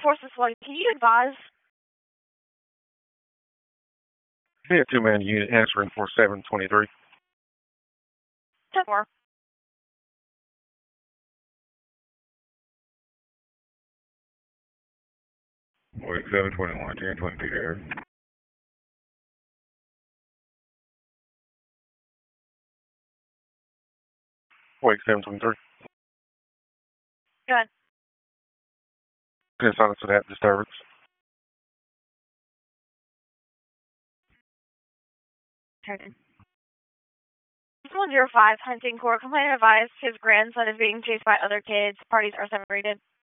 Forces Floyd, can you advise? Yeah, two-man unit answering for 723. 10-4. Wait, 721, 1022 there. Wait, 723. Good. Good silence for that disturbance. 105, Hunting Corps. Complainant advised his grandson is being chased by other kids. Parties are separated.